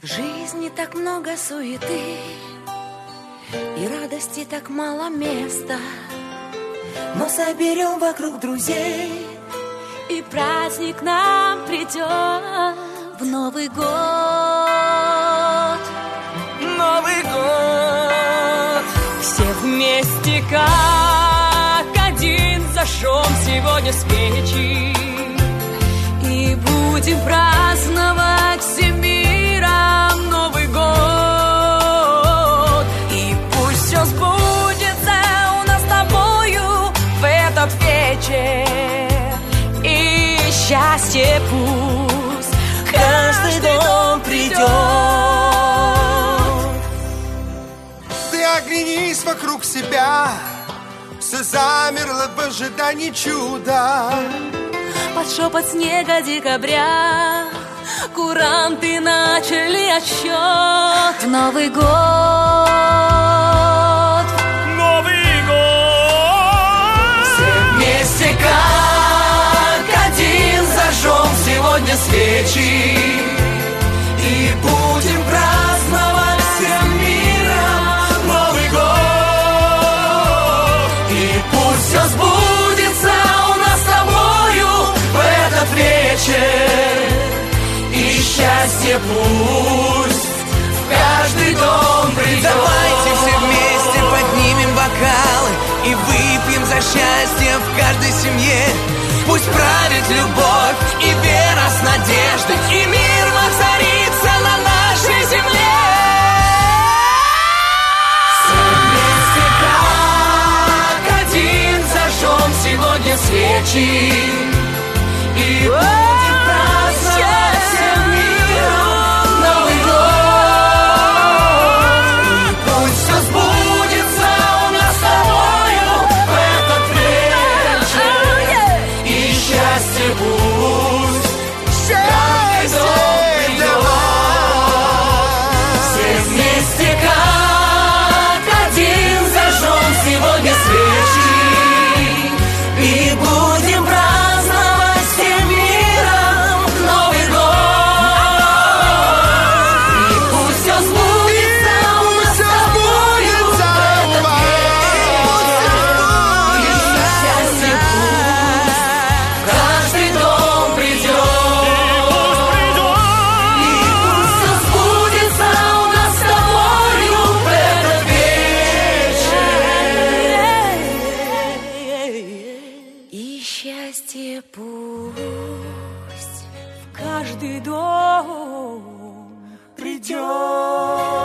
В жизни так много суеты, и радости так мало места. Но соберем вокруг друзей, и праздник нам придет в Новый год. Новый год. Все вместе как один зажжем сегодня свечи и будем праздновать всем миром Новый год. И пусть все сбудется у нас с тобою в этот вечер, и счастье пусть в каждый дом придет. Ты оглянись вокруг себя, все замерло в ожидании чуда. Под шепот снега декабря куранты начали отсчет в Новый год. Новый год. Все вместе как один зажжем сегодня свечи и будем праздновать всем миром Новый год. И пусть все сбудется у нас с тобою в этот вечер, и счастье пусть в каждый дом придет. Давайте все вместе поднимем бокалы и выпьем за счастье в каждой семье. Пусть правит любовь и вера с надеждой, и мир воцарится на нашей земле. Все вместе как один зажжем сегодня свечи и будем праздновать всем миром Новый год. И пусть все сбудется у нас с тобою в этот вечер, и счастье пусть каждый дом придет. Все вместе как один зажжем сегодня свечи и будем праздновать всем миром Новый год. И пусть все сбудется у нас с тобою в этот вечер, и счастье пусть в каждый дом придет. И пусть все сбудется у нас с тобою в этот вечер, и счастье пусть в каждый дом придет.